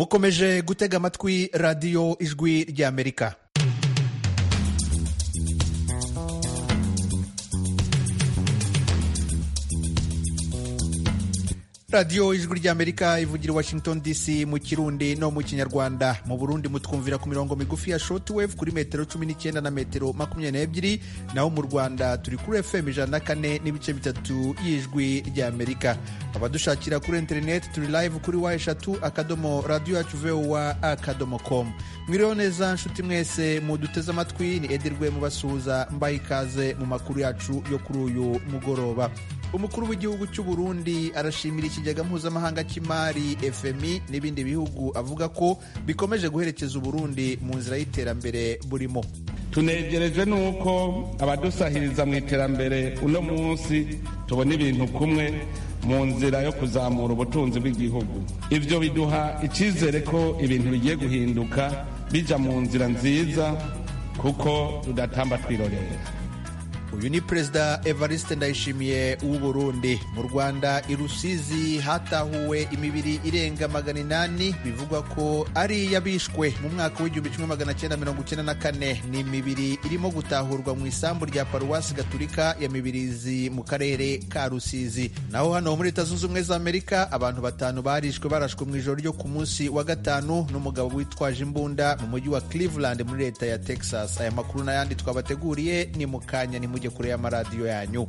mukomeje gutega amatwi radiyo ijwi ry'Amerika. radiyo ijwi ry'Amerika ivugira Washington DC mu Kirundi no mu Kinyarwanda. Mu Burundi mutwumvira ku mirongo migufi ya shortwave kuri metero 19 na metero 22, naho mu Rwanda turi kuri FM 104.3 y'ijwi ry'Amerika. Abadushakira kuri internet turi live kuri wa3.radio@voa.com. Mwiriwe neza nshuti mwese muduteze amatwi, ni Edirwe mubasuhuza mbaye ikaze mu makuru yacu yo kuri uyu mugoroba. Umukuru w'igihugu cy'u Burundi arashimira ikigega mpuzamahanga cy'imari FMI n'ibindi bihugu avuga ko bikomeje guherekeza u Burundi mu nzira y'iterambere burimo. Tunegerejwe nuko abadusahiriza mu iterambere uno munsi tubona ibintu kumwe mu nzira yo kuzamura ubutunzi bw'igihugu. Ivyo biduha icyizere ko ibintu bigiye guhinduka bija mu nzira nziza kuko tudatamba twirorera. Uyu ni Perezida Evariste Ndayishimiye w'u Burundi. Mu Rwanda i Rusizi hatahuwe imibiri irenga 800 bivugwa ko ari yabishwe mu mwaka w'1994. Ni imibiri irimo gutahurwa mu isambu rya Paruwasi Gatulika ya Mibirizi mu karere ka Rusizi. Naho hano muri Leta Zunze Ubumwe za Amerika abantu 5 barishwe barashwe mu ijoro ryo ku munsi wa gatanu n'umugabo witwaje imbunda mu mujyi wa Cleveland muri leta ya Texas. Aya makuru n'ayandi twabateguriye ni mukanya ni mujye kure y'amaradiyo yanyu.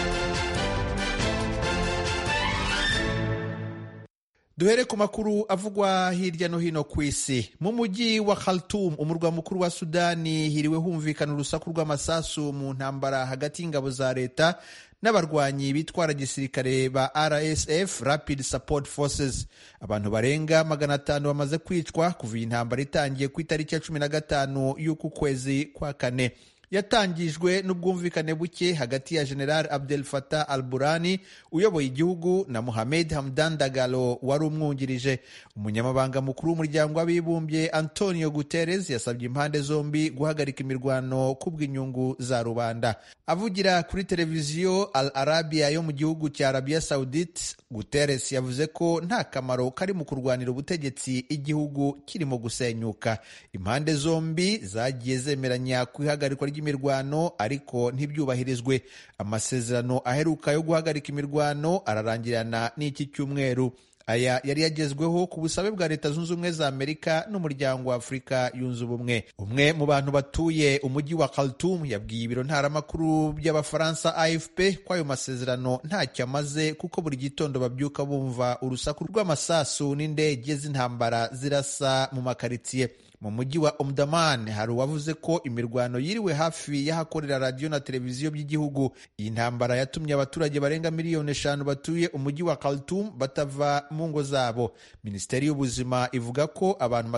Duhere ku makuru avugwa hirya no hino ku isi. Mu mujyi wa Khartoum, umurwa mukuru wa Sudani, hiriwe humvikana urusaku rw'amasasu mu ntambara hagati y'ingabo za leta n'abarwanyi bitwara gisirikare ba RSF, Rapid Support Forces. Abantu barenga 500 bamaze kwicwa kuva iyi ntambara itangiye ku itariki ya 15 y'uku kwezi kwa kane. Yatangijwe n'ubwumvikane buke hagati ya General Abdel Fattah al-Burhani uyoboye igihugu na Mohamed Hamdan Dagalo wari umwungirije. Umunyamabanga mukuru w'umuryango w'abibumbye Antonio Guterres yasabye impande zombi guhagarika imirwano kubw'inyungu za rubanda. Avugira kuri televiziyo Al Arabia yo mu gihugu cya Arabia Saudite, Guterres yavuze ko nta kamaro kari mu kurwanira ubutegetsi igihugu kirimo gusenyuka. Impande zombi zagiye zemeranya ku ihagarikwa imirwano ariko ntibyubahirizwe. Amasezerano aheruka yo guhagarika imirwano ararangirana n'iki cyumweru. Aya yari yagezweho ku busabe bwa Leta Zunze Ubumwe za Amerika n'umuryango wa Afurika yunze ubumwe. Umwe mu bantu batuye umujyi wa Khartoum yabwiye ibiro ntaramakuru by'Abafaransa AFP ko ayo masezerano ntacyo amaze kuko buri gitondo babyuka bumva urusaku rw'amasasu n'indege z'intambara zirasa mu makaritsiye. Mu mujyi wa Omdurman hari uwavuze ko imirwano yiriwe hafi y'ahakorera radiyo na televiziyo by'igihugu. Iyi ntambara yatumye abaturage barenga 5 miliyoni batuye umujyi wa Khartoum batava mu ngo zabo. Minisiteri y'ubuzima ivuga ko abantu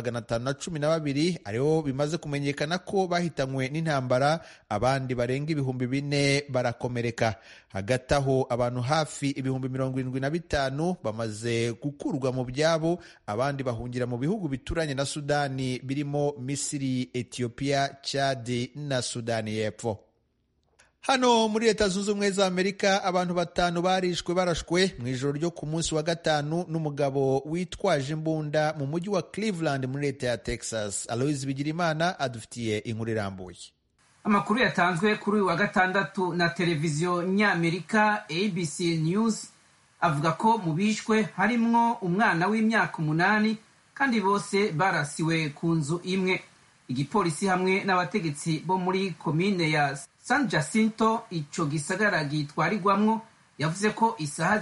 512 ariho bimaze kumenyekana ko bahitanywe n'intambara, abandi barenga 4,000 barakomereka. Hagati aho abantu hafi 75,000 bamaze gukurwa mu byabo, abandi bahungira mu bihugu bituranye na Sudani birimo Misiri, Ethiopia, Chad na Sudani y'Epfo. Hano muri Leta Zunze Ubumwe za Amerika abantu 5 barishwe barashwe mu ijoro ryo ku munsi wa gatanu n'umugabo witwaje imbunda mu mujyi wa Cleveland muri leta ya Texas. Aloise Bigirimana adufitiye inkuru irambuye. Amakuru yatanzwe kuri uyu wa gatandatu na televiziyo ny'Amerika ABC News avuga ko mu bishwe harimwo umwana w'imyaka 8 kandi bose barasiwe ku nzu imwe. Igipolisi hamwe n'abategetsi bo muri komine ya San Jacinto ico gisagara gitwarirwamwo yavuze ko isaha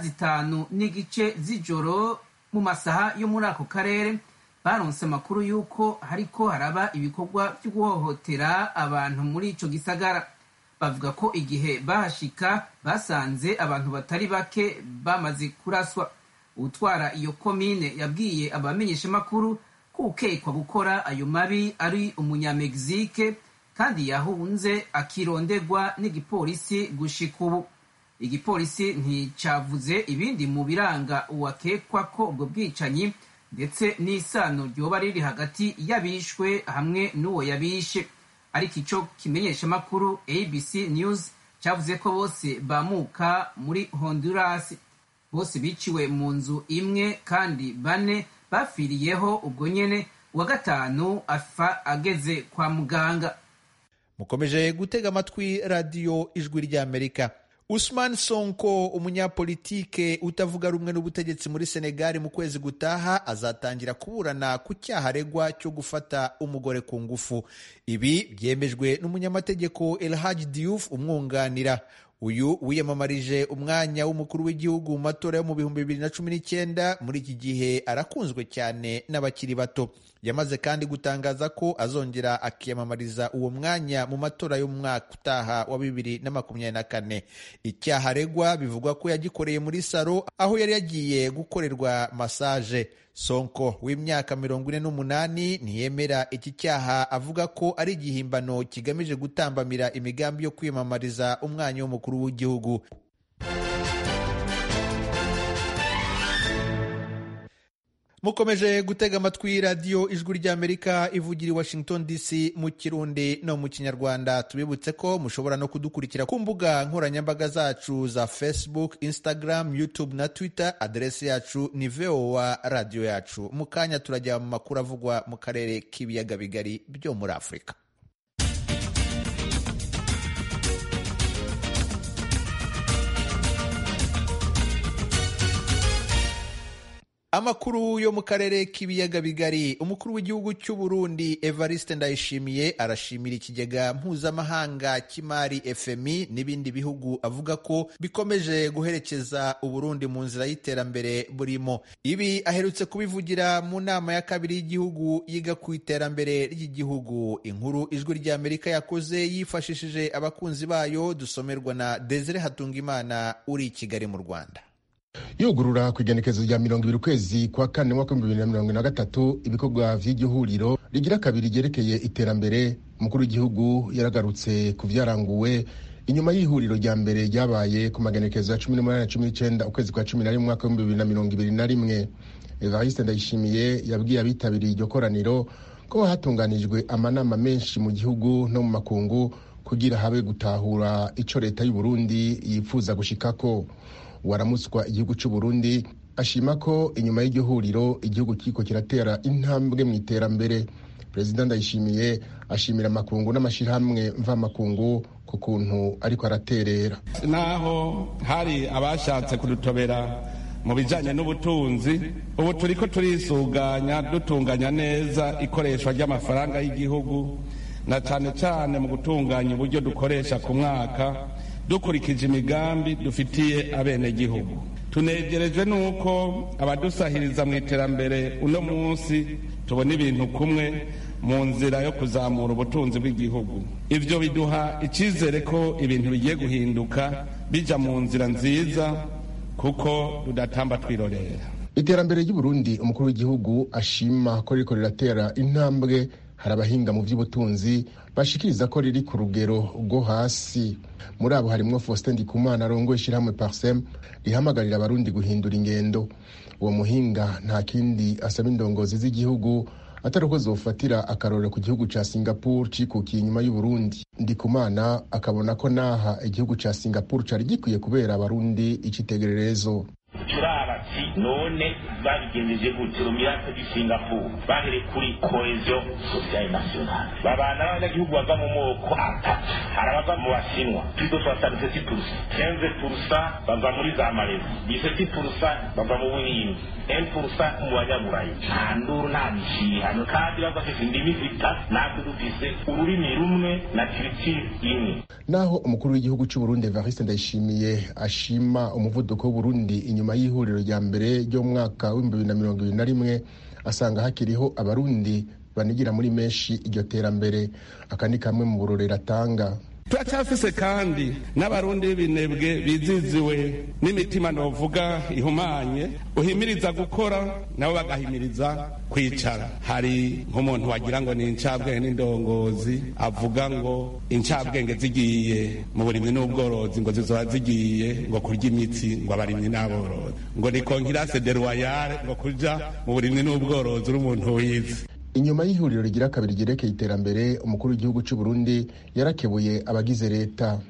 5:30 z'ijoro mu masaha yo muri ako karere baronse amakuru yuko hariko haraba ibikorwa byo guhohotera abantu muri ico gisagara. Bavuga ko igihe bahashika basanze abantu batari bake bamaze kuraswa. Utwara iyo komine yabwiye abamenyeshamakuru ko ukekwa gukora ayo mabi ari umunyamegizike kandi yahunze akirondegwa n'igipolisi gushika ubu. Igipolisi nticavuze ibindi mu biranga uwakekwa ko ubwo bwicanyi ndetse n'isano ryoba riri hagati y'abishwe hamwe n'uwo yabishe. Ariko ico kimenyeshamakuru ABC News cavuze ko bose bamuka muri Honduras. Bose biciwe mu nzu imwe kandi 4 bafiriyeho ubwo nyene uwa gatanu afa ageze kwa muganga. Mukomeje gutega amatwi radiyo ijwi ry'Amerika. Ousmane Sonko, umunyapolitike utavuga rumwe n'ubutegetsi muri Senegal, mu kwezi gutaha azatangira kuburana ku cyaha aregwa cyo gufata umugore ku ngufu. Ibi byemejwe n'umunyamategeko El Hadji Diouf umwunganira. Uyu wiyamamarije umwanya w'umukuru w'igihugu mu matora yo mu 2019. Muri iki gihe arakunzwe cyane n'abakiri bato. Yamaze kandi gutangaza ko azongera akiyamamariza uwo mwanya mu matora y'umwaka utaha wa 2024. Icyaha aregwa bivugwa ko yagikoreye muri salo aho yari yagiye gukorerwa massage. Sonko w'imyaka 48 ntiyemera iki cyaha, avuga ko ari igihimbano kigamije gutambamira imigambi yo kwiyamamariza umwanya w'umukuru w'igihugu. Mukomeje gutega amatwi radiyo ijwi ry'Amerika ivugira i Washington DC mu Kirundi no mu Kinyarwanda. Tubibutse ko mushobora no kudukurikira ku mbuga nkoranyambaga zacu za Facebook, Instagram, YouTube na Twitter. Aderesi yacu ni VOA radio yacu. Mu kanya turajya mu makuru avugwa mu karere k'ibiyaga bigari byo muri Afurika. Amakuru yo mu karere k'ibiyaga bigari. Umukuru w'igihugu cy'u Burundi Evariste Ndayishimiye arashimira ikigega mpuzamahanga cy'imari FMI n'ibindi bihugu, avuga ko bikomeje guherekeza u Burundi mu nzira y'iterambere burimo. Ibi aherutse kubivugira mu nama ya kabiri y'igihugu yiga ku iterambere ry'igihugu. Inkuru ijwi ry'Amerika yakoze yifashishije abakunzi bayo, dusomerwa na Desire Hatungimana uri i Kigali mu Rwanda. Yugurura ku igenekerezo rya 20 ukwezi kwa kane mwaka 2023 ibikorwa vy'igihuriro rigira kabiri ryerekeye iterambere. Umukuru w'igihugu yaragarutse ku vyaranguwe inyuma y'ihuriro rya mbere ryabaye ku magenekerezo ya 18-19 ukwezi kwa 11 mwaka 2021. Evariste Ndayishimiye yabwiye abitabiriye iryo koraniro ko hatunganijwe amanama menshi mu gihugu no mu makungu kugira habe gutahura ico leta y'u Burundi yifuza gushikako. Waramutswa igihugu cy'u Burundi ashima ko inyuma y'iryo huriro igihugu kiko kiratera intambwe mu iterambere. Perezida Ndayishimiye ashimira amakungu n'amashirahamwe mvamakungu ku kuntu ariko araterera. Naho hari abashatse kudutobera mu bijanye n'ubutunzi, ubu turiko turisuganya dutunganya neza ikoreshwa ry'amafaranga y'igihugu, na cyane cyane mu gutunganya uburyo dukoresha ku mwaka dukurikije imigambi dufitiye abenegihugu. Tunegerejwe nuko abadusahiriza mu iterambere uno munsi tubona ibintu kumwe mu nzira yo kuzamura ubutunzi bw'igihugu. Ivyo biduha icyizere ko ibintu bigiye guhinduka bija mu nzira nziza kuko tudatamba twirorera. Iterambere ry'u Burundi umukuru w'igihugu ashima ko riko riratera intambwe. Hari abahinga mu by'ubutunzi bashikiriza ko riri ku rugero rwo hasi. Muri abo harimwo Faustin Ndikumana arongoye ishirahamwe Parsem rihamagarira abarundi guhindura ingendo. Uwo muhinga nta kindi asaba indongozi z'igihugu atari uko zofatira akarorero ku gihugu ca Singapore cikukiye inyuma y'u Burundi. Ndikumana akabona ko naha igihugu ca Singapore cari gikwiye kubera abarundi icitegererezo. turabati none babigendeje gutyo mirate di Singapore bahere kuri cohesion sociale nationale babana n'abanyagihugu bava mu moko atatu, harabava mu Bashinwa plutôt 67%, 15% bava muri za Malaysia, 17% bava mu Buhindi, 1% mu Banyaburayi. Nta nduru nta mishihano kandi bafite indimi zitatu, natwe dufise ururimi rumwe na culture imwe. Naho umukuru w'igihugu cy'u Burundi Evariste Ndayishimiye ashima umuvuduko w'u Burundi inyuma y'ihuriro rya mbere ryo mwaka wa 2021, asanga hakiriho abarundi banigira muri menshi iryo terambere. Aka ni kamwe mu burorero atanga. Turacyafise kandi n'abarundi b'ibinebwe biziziwe n'imitima novuga ihumanye, uhimiriza gukora nabo bagahimiriza kwicara. Hari nk'umuntu wagira ngo ni incabwenge n'indongozi avuga ngo incabwenge zigiye mu burimyi n'ubworozi ngo zizoba zigiye ngo kurya imitsi ngo abarimyi n'aborozi, ngo ni concurrence de royale ngo kuja mu burimyi n'ubworozi uri umuntu wize. Inyuma y'ihuriro rigira kabiri ryerekeye iterambere, umukuru w'igihugu cy'u Burundi yarakebuye abagize leta.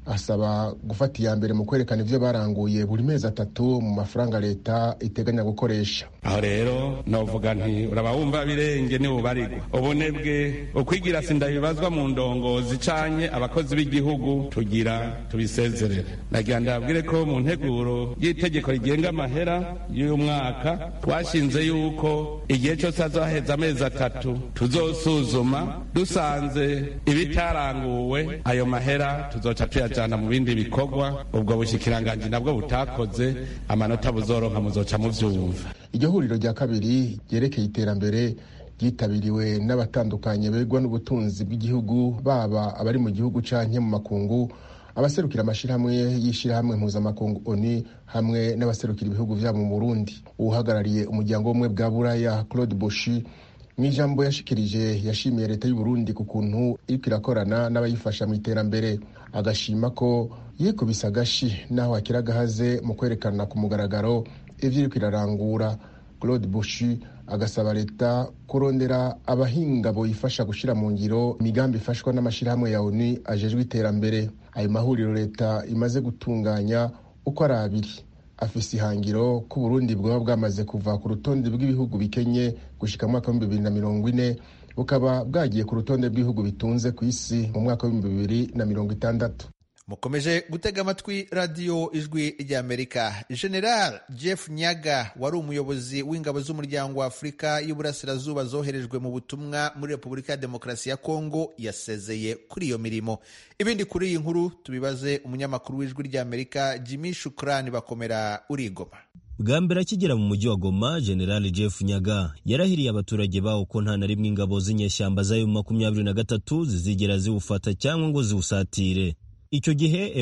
asaba gufata iya mbere mu kwerekana ivyo baranguye buri mezi 3 mu mafaranga leta iteganya gukoresha. Aho rero novuga nti uraba wumva birenge ni ubarigwa ubunebwe ukwigira sindabibazwa mu ndongozi canke abakozi b'igihugu tugira tubisezerere. Nagira ndabwire ko mu nteguro y'itegeko rigenga amahera y'uyu mwaka twashinze yuko igihe cyose azoheza amezi 3 tuzosuzuma dusanze ibitaranguwe ayo mahera tuzoca tuyajana mu bindi bikorwa ubwo bushikiranganji nabwo butakoze amanota buzoronka muzoca muvyumva. Iryo huriro rya kabiri ryerekeye iterambere ryitabiriwe n'abatandukanye begwa n'ubutunzi bw'igihugu baba abari mu gihugu canke mu makungu, abaserukira amashirahamwe y'ishirahamwe mpuzamakungu ONU hamwe n'abaserukira ibihugu vyabo mu Burundi. Uhagarariye umuryango w'umwe bwa Buraya Claude Boshi mw'ijambo yashikirije yashimiye leta y'u Burundi ku kuntu iriko irakorana n'abayifasha mu iterambere, agashima ko yikubise agashi naho akira gahaze mu kwerekana ku mugaragaro ivyo iriko irarangura. Claude Boshi agasaba leta kurondera abahinga boyifasha gushira mu ngiro imigambi ifashwa n'amashirahamwe ya ONU ajejwe iterambere. Ayo mahuriro leta imaze gutunganya uko ari abiri afise ihangiro ko Burundi bwaba bwamaze kuva ku rutonde rw'ibihugu bikenye gushika mu mwaka wa 2040 bukaba bwagiye ku rutonde rw'ibihugu bitunze ku isi mu mwaka wa 2060. Mukomeje gutega amatwi radio Ijwi ry'Amerika. General Jeff Nyaga wari umuyobozi w'ingabo z'umuryango wa Afurika y'Uburasirazuba zoherejwe mu butumwa muri Repubulika ya Demokarasi ya Kongo yasezeye kuri iyo mirimo. Ibindi kuri iyi nkuru tubibaze umunyamakuru w'Ijwi ry'Amerika Jimmy Shukrani Bakomera uri Goma. Bwa mbere akigera mu mujyi wa Goma, General Jeff Nyaga yarahiriye abaturage bawo ko nta na rimwe ingabo z'inyeshyamba za M23 zizigera ziwufata cyangwa ngo ziwusatire. Icyo gihe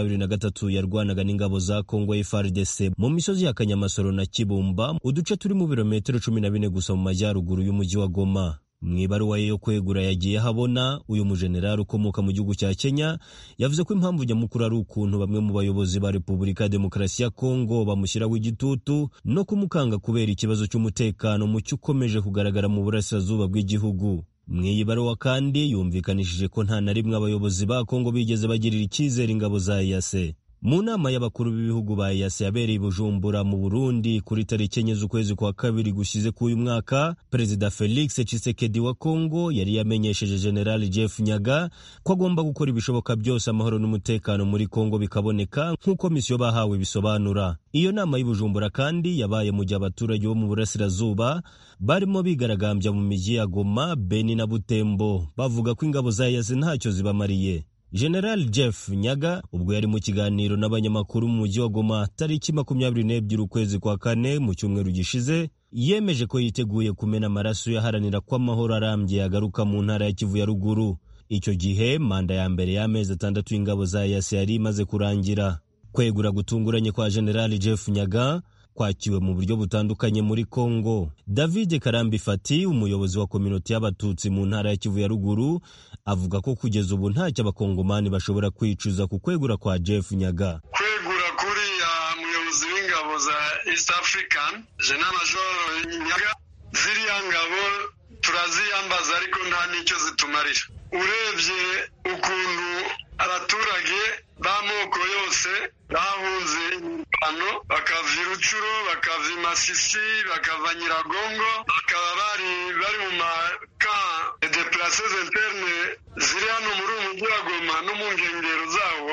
M23 yarwanaga n'ingabo za Kongo FARDC mu misozi ya Kanyamasoro na Kibumba, uduce turi mu birometero 14 gusa mu majyaruguru y'umujyi wa Goma. Mwibaruwa yo kwegura yagiye habona uyu mujenerali ukomoka mu gihugu cya Kenya yavuze ko impamvu nyamukuru ari ukuntu bamwe mu bayobozi ba Repubulika ya Demokarasi ya Kongo bamushyiraho igitutu no kumukanga kubera ikibazo cy'umutekano mucyo ukomeje kugaragara mu burasirazuba bw'igihugu. Mwibaruwa kandi yumvikanishije ko nta na rimwe abayobozi ba Kongo bigeze bagirira icyizere ingabo za EAC. Mu nama y'abakuru b'ibihugu ba EAC yabereye Bujumbura mu Burundi kuri tariki 9 z'ukwezi kwa kabiri gushize k'uyu mwaka, Perezida Felix Tshisekedi wa Kongo yari yamenyesheje General Jeff Nyaga ko agomba gukora ibishoboka byose amahoro n'umutekano muri Kongo bikaboneka nk'uko misiyo bahawe bisobanura. Iyo nama y'Ibujumbura kandi yabaye mu gihe abaturage bo mu burasirazuba barimo bigaragambya mu mijyi ya Goma, Beni na Butembo bavuga ko ingabo za EAC ntacyo zibamariye. General Jeff Nyaga ubwo yari mu kiganiro n'abanyamakuru mu mujyi wa Goma tariki 22 ukwezi kwa kane mu cyumweru gishize, yemeje ko yiteguye kumena amaraso yaharanira ko amahoro arambye yagaruka mu ntara ya Kivu ya ruguru. Icyo gihe manda ya mbere y'amezi 6 y'ingabo za EAC yari imaze kurangira. Kwegura gutunguranye kwa General Jeff Nyaga kwakiwe mu buryo butandukanye muri Kongo. David Karambi Fati, umuyobozi wa community y'abatutsi mu ntara ya Kivu ya ruguru, avuga ko kugeza ubu ntacyo abakongomani bashobora kwicuza ku kwegura kwa Jeff Nyaga. Kwegura kuri umuyobozi w'ingabo za East African General Major Nyaga, ziriya ngabo turaziyambaza ariko nta nicyo zitumarira. Urebye ukuntu abaturage b'amoko yose bahunze impano bakava Irucuro, bakava Masisi, bakava Nyiragongo, bakaba bari mu maka de places internes ziri hano muri umujyi wa Goma no mu nkengero zawo.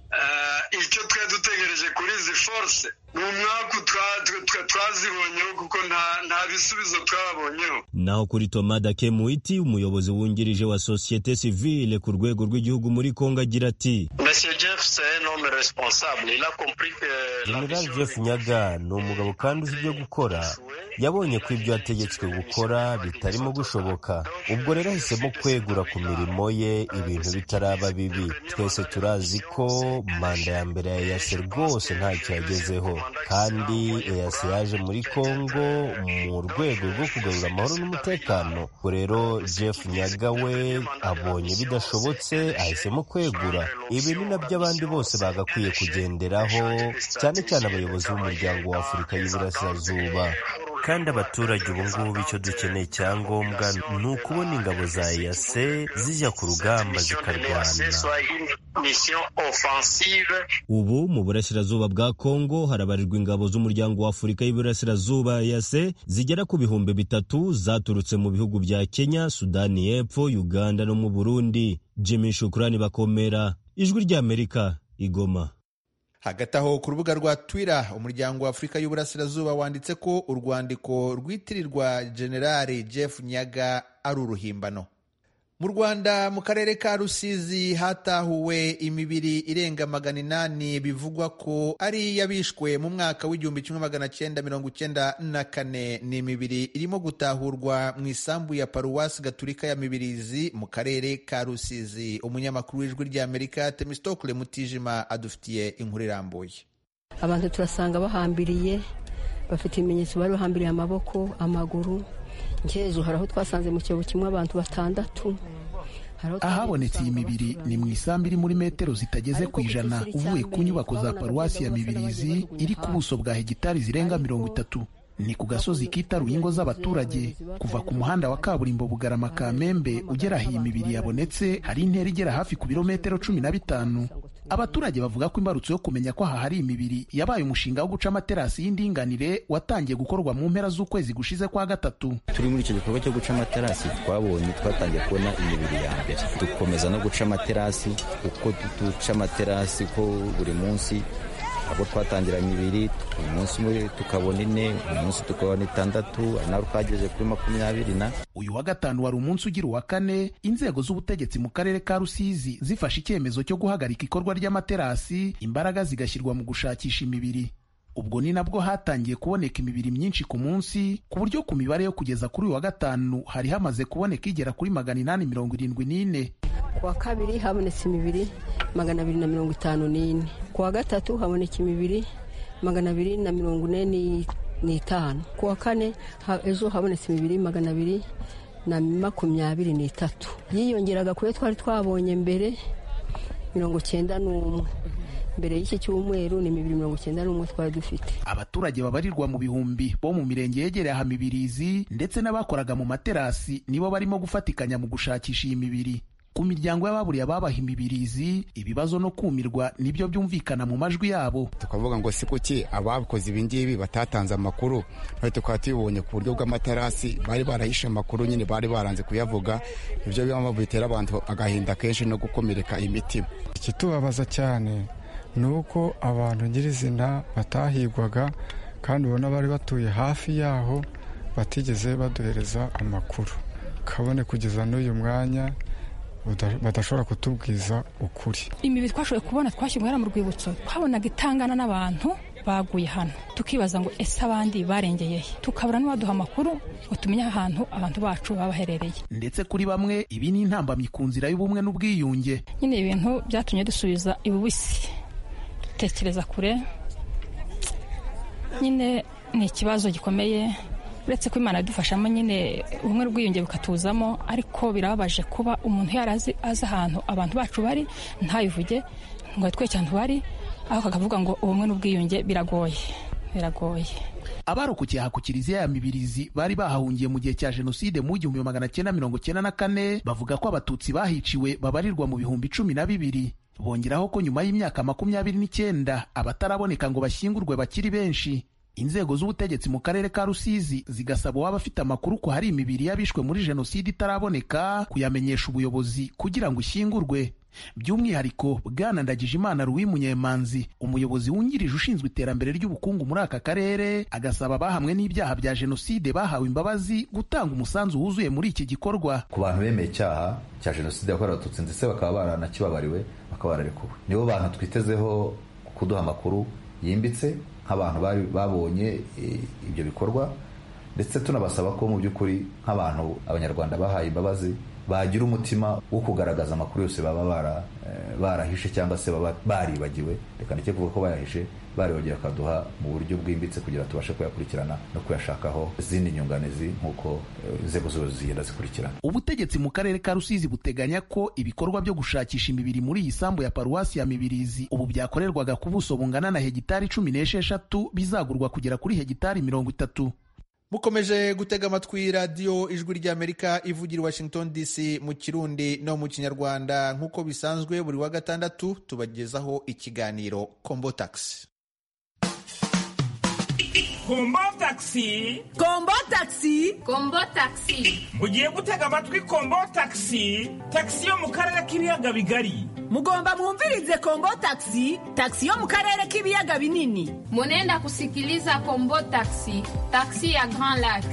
Icyo twe dutegereje kuri izi force ni umwaka twazibonyeho kuko nta bisubizo twabonyeho. Naho kuri Tomada Kemuiti, umuyobozi wungirije wa societe civile ku rwego rw'igihugu muri Kongo, agira ati: General Jeff Nyaga ni umugabo kandi uzi ibyo gukora, yabonye ko ibyo yategetswe gukora bitarimo gushoboka, ubwo rero ahisemo kwegura ku mirimo ye ibintu bitaraba bibi. Twese turazi ko manda ya mbere ya EAC rwose ntacyo yagezeho, kandi EAC yaje muri Kongo mu rwego rwo kugarura amahoro n'umutekano. Ubwo rero Jeff Nyaga we abonye bidashobotse ahisemo kwegura. Ibi ni nabyo abandi bose bagakwiye kugenderaho, cyane cyane abayobozi b'umuryango wa Afurika y'Iburasirazuba. kandi abaturage ubu ngubu icyo dukeneye cyangombwa ni ukubona ingabo za EAC zijya ku rugamba zikarwana. Ubu mu burasirazuba bwa Kongo harabarirwa ingabo z'umuryango wa Afurika y'Iburasirazuba EAC zigera ku 3,000 zaturutse mu bihugu bya Kenya, Sudani y'Epfo, Uganda no mu Burundi. Jimmy Shukrani Bakomera, Ijwi ry'Amerika, Igoma. Hagati aho ku rubuga rwa Twitter umuryango wa Afurika y'Uburasirazuba wanditse ko urwandiko rwitirirwa General Jeff Nyaga ari uruhimbano. Mu Rwanda mu karere ka Rusizi hatahuwe imibiri irenga 800 bivugwa ko ari yabishwe mu mwaka w'1994. Ni imibiri irimo gutahurwa mu isambu ya Paruwasi Gatulika ya Mibirizi mu karere ka Rusizi. Umunyamakuru w'Ijwi ry'Amerika Temistokle Mutijima adufitiye inkuru irambuye. Abantu turasanga bahambiriye bafite ibimenyetso bari bahambiriye amaboko, amaguru. Ngezo haraho twasanze mu cyobo kimwe abantu 6. Ahabonetse iyi mibiri ni mu isambu iri muri metero zitageze ku 100 uvuye ku nyubako za Paruwasi ya Mibirizi iri ku buso bwa hegitari zirenga 30. Ni ku gasozi kitaruye ingo z'abaturage. Kuva ku muhanda wa kaburimbo Bugarama Kamembe ugera aho iyi mibiri yabonetse hari intera igera hafi ku birometero 15. Abaturage bavuga ko imbarutso yo kumenya ko aha hari imibiri yabaye umushinga wo guca amaterasi y'indinganire watangiye gukorwa mu mpera z'ukwezi gushize kwa 3. Turi muri icyo gikorwa cyo guca amaterasi twatangiye kubona imibiri ya mbere. Dukomeza no guca amaterasi uko duca amaterasi ko buri munsi abo twatangiranye 2, umunsi umwe tukabona 4, umunsi tukabona 6, naho twageje kuri 20. Uyu wa 5 wari umunsi ugira uwa 4 inzego z'ubutegetsi mu karere ka Rusizi zifashe icyemezo cyo guhagarika ikorwa ry'amaterasi, imbaraga zigashyirwa mu gushakisha imibiri. Ubwo ni nabwo hatangiye kuboneka imibiri myinshi ku munsi, ku buryo ku mibare yo kugeza kuri uyu wa 5 hari hamaze kuboneka igera kuri 874. Kuwa kabiri habonetse imibiri 254. Kuwa 3 haboneka imibiri 245. Kuwa 4 ejo habonetse imibiri 223. Yiyongeraga kuri twari twabonye mbere 91. Mbere y'iki cyumweru ni imibiri 91 twari dufite. Abaturage babarirwa mu bihumbi bo mu mirenge yegereye aha Mibirizi ndetse n'abakoraga mu materasi nibo barimo gufatikanya mu gushakisha iyi mibiri. Ku miryango y'ababuriye ababaha imibirizi, ibibazo no kumirwa nibyo byumvikana mu majwi yabo. Tukavuga ngo si kuki abakoze ibingibi batatanze amakuru, none tukaba tubonye ku buryo bw'amaterasi bari barahishe amakuru nyine bari baranze kuyavuga. Ibyo bimwe bitera abantu agahinda kenshi no gukomereka imitima. Ikitubabaza cyane nuko abantu nyirizina batahigwaga kandi ubona bari batuye hafi yaho batigeze baduhereza amakuru. Kabone kugeza n'uyu mwanya badashobora kutubwiza ukuri. Imibiri twashoboye kubona twashyirwa mu rwibutso, twabonaga itangana n'abantu baguye hano, tukibaza ngo ese abandi barengeye, tukabura n'abaduha amakuru ngo tumenye ahantu abantu bacu babaherereye. Ndetse kuri bamwe ibi ni intambamyi ku nzira y'ubumwe n'ubwiyunge. Nyine ibintu byatumye dusubiza ibubisi, dutekereza kure. Nyine ni ikibazo gikomeye, uretse ko Imana idufashamo nyine ubumwe n'ubwiyunge bukatuzamo, ariko birababaje kuba umuntu yarazi azi ahantu abantu bacu bari ntayivuge ngo twe cyane bari, aho akavuga ngo ubumwe n'ubwiyunge biragoye. Abarokokeye ku Kiliziya ya Mibirizi bari bahahungiye mu gihe cya Jenoside mu 1994 bavuga ko abatutsi bahiciwe babarirwa mu bihumbi 12. Bongeraho ko nyuma y'imyaka 29 abataraboneka ngo bashyingurwe bakiri benshi. Inzego z'ubutegetsi mu karere ka Rusizi zigasaba wabafite amakuru ko hari imibiri yabishwe muri Jenoside itaraboneka kuyamenyesha ubuyobozi kugira ngo ishyingurwe. By'umwihariko Bwana Ndagijimana Louis Munyemanzi, umuyobozi wungirije ushinzwe iterambere ry'ubukungu muri aka karere, agasaba bahamwe n'ibyaha bya Jenoside bahawe imbabazi gutanga umusanzu wuzuye muri iki gikorwa. Ku bantu bemeye icyaha cya Jenoside yakorewe Abatutsi ndetse bakaba baranakibabariwe bakaba bararekuwe, nibo bantu twitezeho kuduha amakuru yimbitse nk'abantu babonye ibyo bikorwa, ndetse tunabasaba ko mu by'ukuri nk'abantu abanyarwanda bahaye imbabazi bagira umutima wo kugaragaza amakuru yose baba barahishe cyangwa se baba baribagiwe. Reka ndeke kuvuga ko bayahishe, baribagiwe akaduha mu buryo bwimbitse kugira tubashe kuyakurikirana no kuyashakaho izindi nyunganizi nk'uko inzego zose zigenda zikurikirana. Ubutegetsi mu karere ka Rusizi buteganya ko ibikorwa byo gushakisha imibiri muri iyi sambu ya Paruwasi ya Mibirizi ubu byakorerwaga ku buso bungana na hegitari 16 bizagurwa kugera kuri hegitari 30. mukomeje gutega amatwi radiyo ijwi ry'Amerika ivugira Washington DC mu Kirundi no mu Kinyarwanda. Nk'uko bisanzwe buri wa gatandatu tubagezaho ikiganiro Kombo Taxi. Kombo Taxi, Kombo Taxi, Kombo Taxi. Mugiye gutega amatwi Kombo Taxi, taxi yo mu karere k'ibiyaga bigari. Mugomba mwumvirize Kombo Taxi, taxi yo mu karere k'ibiyaga binini. Munenda kusikiliza Kombo Taxi, taxi ya Grand Lac.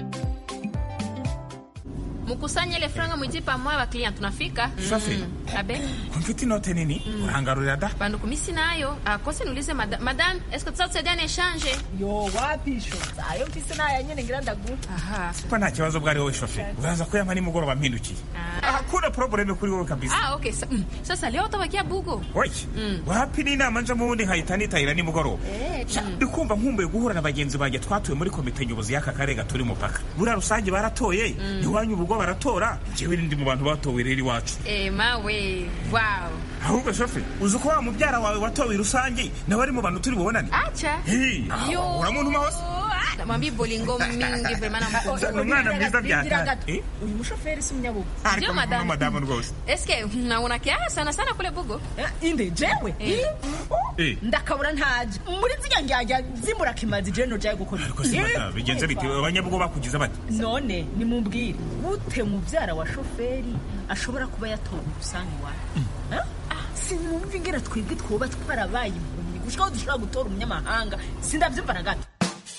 Mukusanye ile franga mwiti pamoja wa client tunafika. Safi. Abe. Kumfiti note nini? Urangarurira da? Bandu kumisi nayo. Akose nulize madame, est-ce que ça c'est un échange? Yo wapi sho? Ayo mfise nayo nyene ngira ndagu. Aha. Sipa nta kibazo bwari wowe shofe. Uraza kuyama ni mugoroba mpindukiye. Hakuna problem kuri wowe kabisa. Okay. Sasa leo utabakia bugo. Oye. Wapi ni nama nje mu wundi nkahita ni mugoroba. Ndikumva nkumbuye guhura na bagenzi banjye twatuye muri komite nyobozi y'aka karere turi mu paka. Bura rusange baratoye. Niwanyu urugo baratora. Jewe ndi mu bantu batowe rero iwacu. Mawe. Wow. Ahubwo shofe, uzi ko wa mubyara wawe watowe rusange nawe ari mu bantu turi bubonane. Acha. Yo. Uramuntu mahose. Namwambia bolingo mingi vraiment namukunza. Umwana mwiza byaka. Uyu mushoferi si munyabugo. Ndio madame rwose. Eske naona kia sana kule bugo? Inde jewe. Ndakabura ntaje. Muri zinyangyaga zimbura kimazi je no jaye gukora. Ariko si madame bigenze biti abanyabugo bakugize bati. None nimumbwire gute mubyara wa shoferi ashobora kuba yatowe rusange wawe. Sinumva ingera twebwe twoba twarabaye impumyi gushikaho dushobora gutora umunyamahanga sindavyumva na gato.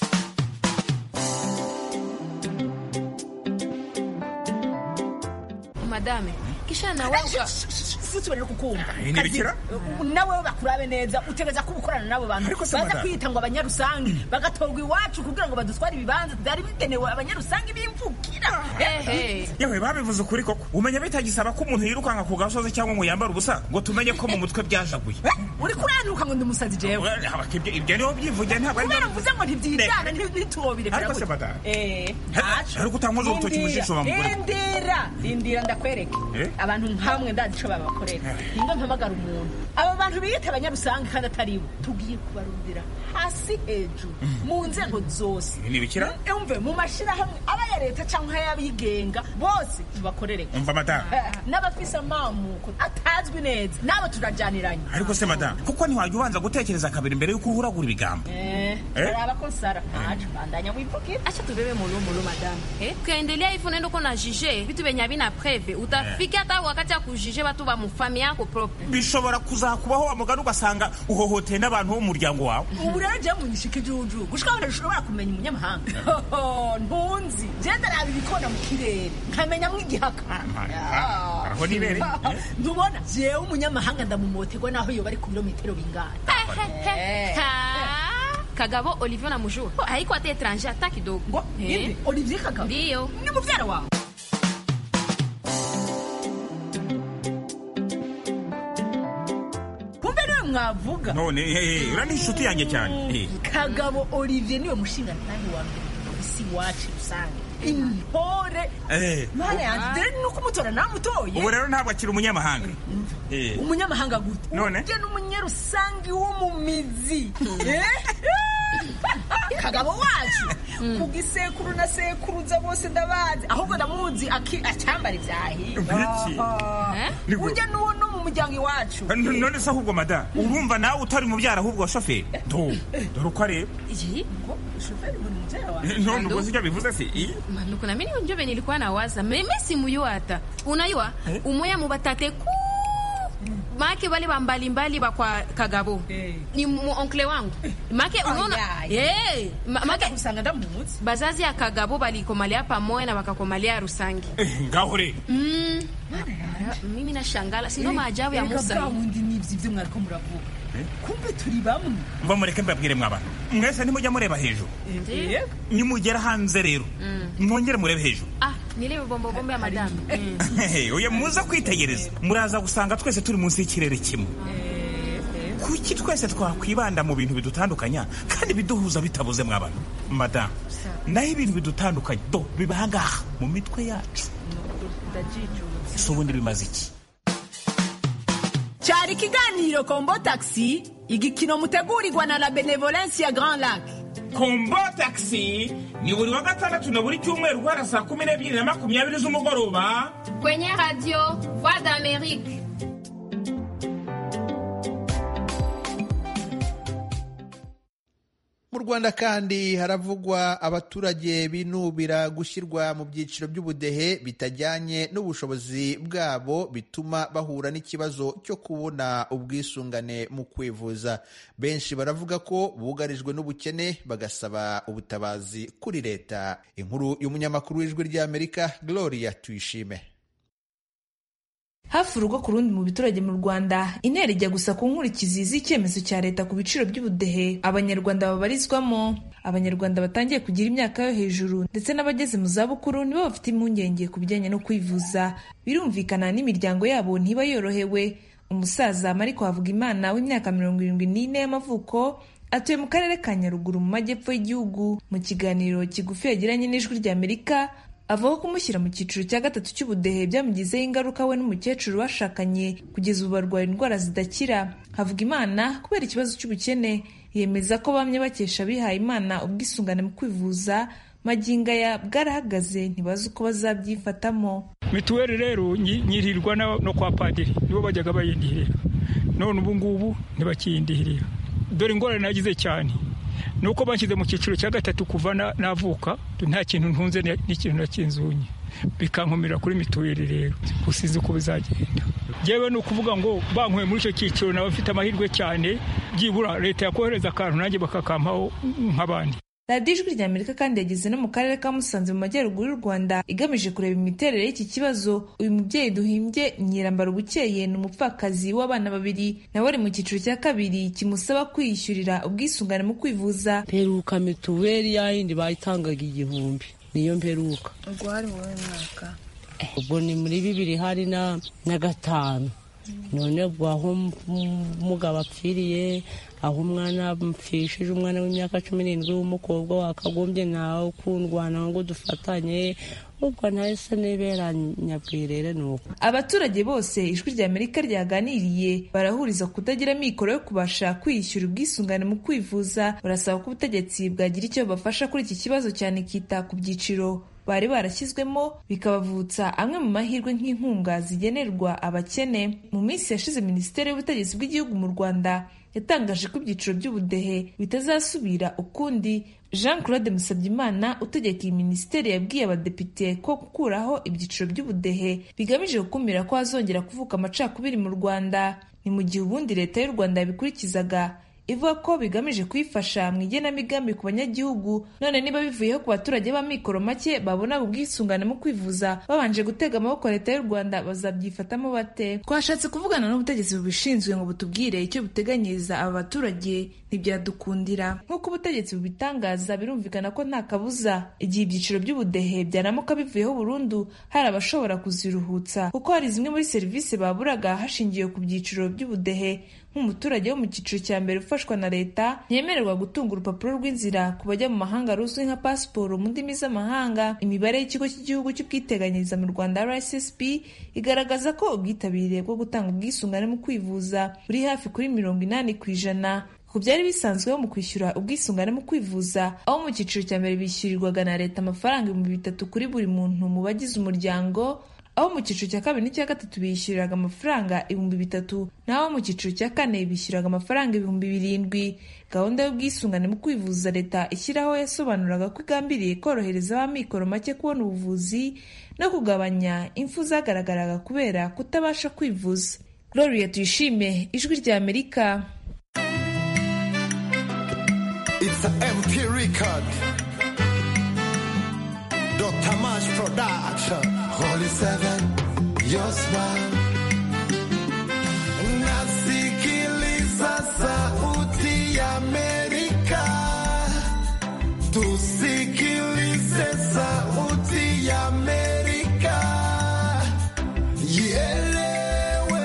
Madame kisha na wewe sitwere kukumva nawe bakurabe neza utegeza ko ubukorana nabo bantu baza kwita ngo abanyarusangi bagatorwa iwacu kugira ngo badutware ibibanza byari bitenewe abanyarusangi bimvukira. Yewe babivuze ukuri koko umenya bitagisaba ko umuntu yirukanka ku gasozi cyangwa ngo yambara ubusa ngo tumenye ko mu mutwe byajaguye. Uri kuranuka ngo ndumusazi jewe. Ibyo niho byivuge ntabwo ari bivuze ngo ntibyijana ntitubire. Ariko se bada ariko utankoze urutoki mu jisho bamugura. Indira ndakwereke abantu nkamwe ndazi cyo babakorera. Ningo mpamagara umuntu aba bantu biyita abanyarusange kandi atari bo tugiye kubarundira hasi hejuru mu nzego zose. Ni bikira umve mu mashira hamwe aba ya leta cyangwa y'abigenga bose tubakorereke. Umva madame n'abafise amamuko atazwi neza nabo turajyaniranye. Ariko se madame kuko ntiwajya ubanza gutekereza kabiri mbere yuko uhuragura ibigambo. Abakonsara aje bandanya wipokira. Acha tubebe mulo madame. Kuendelea hivyo nendo kona jije vitu benye bina preve utafika hata wakati ya kujije watu ba mufami yako propre. Bishobora kuzakubaho wamugana ugasanga uhohoteye n'abantu bo muryango wawe. Uburaje mu nyishike juju gushika ndashobora kumenya umunyamahanga. Ntunzi genda rabi bikona mu kirere nkamenya mw'igihaka. Aho nibere ndubona je umunyamahanga ndamumotegwa naho yo bari ku birometero bingana. Kagabo Olivier na Mujuru haiko ate étranger hata kidogo. Olivier Kagabo ndio ni muvyara wawe. Mwavuga none urani inshuti yanjye cyane. Kagabo Olivier niwe mushinga ntani wa mbere isi wacu rusange impore mane ande nuko mutora namutoye. Ubu rero ntabwo akiri umunyamahanga. Umunyamahanga gute none je n'umunyarusangi wo mu mizi. Kagabo wacu kugisekuru na sekuruza bose ndabazi ahubwo ndamuzi acyambara ibyahi. Ujya nuwo no mu muryango iwacu. None se ahubwo madame urumva nawe utari mubyara ahubwo wa shoferi dore uko areba. Shoferi ni mjera wa. None ubwo sijya bivuze se manuko na mimi njobe nilikuwa nawaza mimi simuyo hata unaiwa umoya mubatate ku make wale wa mbalimbali wa kwa Kagabo ni onkle wangu make unaona make usanga ndamuzi bazazi ya Kagabo balikomalia pamoja na wakakomalia Rusangi ngahore mimi nashangala sino maajabu ya Musa ndi nivyi byo mwariko muravuga kumbe turi bamwe mba mureke mbabwire mw'abantu mwese nimujya mureba hejuru nimugera hanze rero mwongere murebe hejuru nilebe bombo ya madame oya muza kwitegereza muraza gusanga twese turi munsi y'ikirere kimwe. Kuki twese twakwibanda mu bintu bidutandukanya kandi biduhuza bitabuze mw'abantu madame naho ibintu bidutandukanye bibahangaha mu mitwe yacu so ubundi bimaze iki? Cyari ikiganiro Kombo Taxi igikino mutegurirwa na la Benevolence ya Grand Lac. Kombo Taxi ni buri wa gatandatu na buri cyumweru guhera saa 12:20 z'umugoroba kwenye radio Voix d'Amérique. Mu Rwanda kandi haravugwa abaturage binubira gushyirwa mu byiciro by'ubudehe bitajyanye n'ubushobozi bwabo, bituma bahura n'ikibazo cyo kubona ubwisungane mu kwivuza. Benshi baravuga ko bugarijwe n'ubukene, bagasaba ubutabazi kuri leta. Inkuru y'umunyamakuru w'Ijwi ry'Amerika Gloria Tuyishime. Hafi urugo ku rundi mu biturage mu Rwanda, intera ijya gusa ku nkurikizi z'icyemezo cya leta ku biciro by'ubudehe abanyarwanda babarizwamo. Abanyarwanda batangiye kugira imyaka yo hejuru ndetse n'abageze mu zabukuru nibo bafite impungenge ku bijyanye no kwivuza. Birumvikana n'imiryango yabo ntiba yorohewe. Umusaza Mariko Havugimana w'imyaka 74 y'amavuko atuye mu karere ka Nyaruguru mu majyepfo y'igihugu. Mu kiganiro kigufi yagiranye n'Ijwi ry'Amerika, avuga ko kumushyira mu cyiciro cya 3 cy'ubudehe byamugizeho ingaruka we n'umukecuru bashakanye kugeza ubu barwaye indwara zidakira. Havugimana kubera ikibazo cy'ubukene yemeza ko bamwe bakesha bihaye Imana ubwisungane mu kwivuza maginga ya bwarahagaze, ntibazi uko bazabyifatamo. Mituweli rero nyirirwa no kwa padiri, nibo bajyaga bayindihirira, none ubu ngubu ntibakiyindihirira. Dore ingorane nagize cyane nuko bashyize mu cyiciro cya 3 kuva navuka, nta kintu ntunze n'ikintu nakinzunye, bikankomera kuri mituweli. Rero usize uko bizagenda. Jewe no kuvuga ngo bankwe muri icyo cyiciro n'abafite amahirwe cyane, byibura leta yakohereza akantu nanjye bakakampaho nk'abandi. Radio Ijwi ry'Amerika kandi yageze no mu karere ka Musanze mu majyaruguru y'u Rwanda igamije kureba imiterere y'iki kibazo. Uyu mubyeyi duhimbye Nyirambara Bukeye ni umupfakazi w'abana 2, nawe ari mu cyiciro cya 2 kimusaba kwiyishyurira ubwisungane mu kwivuza. Mperuka mituweli yayindi bayitangaga 1,000, niyo mperuka. Ubwo hari mu mwaka ubwo ni muri 2005. None ubwo aho umugabo apfiriye, aho umwana mpfishije umwana w'imyaka 17 w'umukobwa wakagombye nawe kundwana ngo dufatanye, ubwo ntahise nibera nyabwirere. Nuko abaturage bose Ijwi ry'Amerika ryaganiriye barahuriza kutagira mikoro yo kubasha kwiyishyura ubwisungane mu kwivuza. Barasaba ko ubutegetsi bwagira icyo bafasha kuri iki kibazo, cyane kita ku byiciro bari barashyizwemo bikabavutsa amwe mu mahirwe nk'inkunga zigenerwa abakene. Mu minsi yashize Minisiteri y'Ubutegetsi bw'Igihugu mu Rwanda yatangaje ko ibyiciro by'ubudehe bitazasubira ukundi. Jean Claude Musabyimana utegeka iyi minisiteri yabwiye abadepite ko gukuraho ibyiciro by'ubudehe bigamije gukumira ko hazongera kuvuka amacakubiri mu Rwanda. Ni mu gihe ubundi leta y'u Rwanda yabikurikizaga ivuga ko bigamije kwifasha mu igenamigambi ku banyagihugu. None niba bivuyeho ku baturage b'amikoro make babona ubwisungane mu kwivuza babanje gutega amaboko leta y'u Rwanda, bazabyifatamo bate? Twashatse kuvugana n'ubutegetsi bubishinzwe ngo butubwire icyo buteganyiriza aba baturage, ntibyadukundira. Nk'uko ubutegetsi bubitangaza, birumvikana ko nta kabuza igihe ibyiciro by'ubudehe byaramuka bivuyeho burundu hari abashobora kuziruhutsa, kuko hari zimwe muri serivisi baburaga hashingiwe ku byiciro by'ubudehe. Nk'umuturage wo mu cyiciro cya mbere ufashwa na leta ntiyemererwa gutunga urupapuro rw'inzira ku bajya mu mahanga ruzwi nka pasiporo mu ndimi z'amahanga. Imibare y'ikigo cy'igihugu cy'ubwiteganyirize mu Rwanda RSSB igaragaza ko ubwitabire bwo gutanga ubwisungane mu kwivuza buri hafi kuri 80%. Ku byari bisanzweho mu kwishyura ubwisungane mu kwivuza, aho mu cyiciro cya mbere bishyurirwaga na leta amafaranga 3,000 kuri buri muntu mu bagize umuryango, aho mu cyiciro cya 2 n'icya 3 bishyuriraga amafaranga 3,000, naho mu cyiciro cya 4 bishyuraga amafaranga 7,000. Gahunda y'ubwisungane mu kwivuza leta ishyiraho yasobanuraga ko igambiriye korohereza ab'amikoro make kubona ubuvuzi no kugabanya impfu zagaragaraga kubera kutabasha kwivuza. Gloria Tuyishime, Ijwi ry'Amerika. It's a MP record. Dr. Mash Production. Holy Seven, your smile. Nasikiliza sauti ya Amerika. Tusikilize sauti ya Amerika. Ielewe,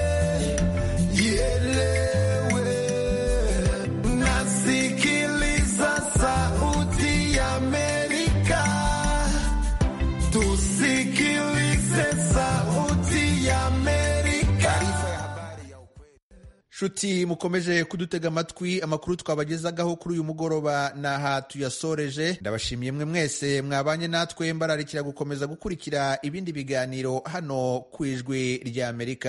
ielewe. Nasikiliza sauti ya Amerika. Tusikilize sauti ya Amerika. nshuti mukomeje kudutega amatwi, amakuru twabagezagaho kuri uyu mugoroba naha tuyasoreje. Ndabashimiye mwe mwese mwabanye natwe, mbararikira gukomeza gukurikira ibindi biganiro hano ku Ijwi ry'Amerika.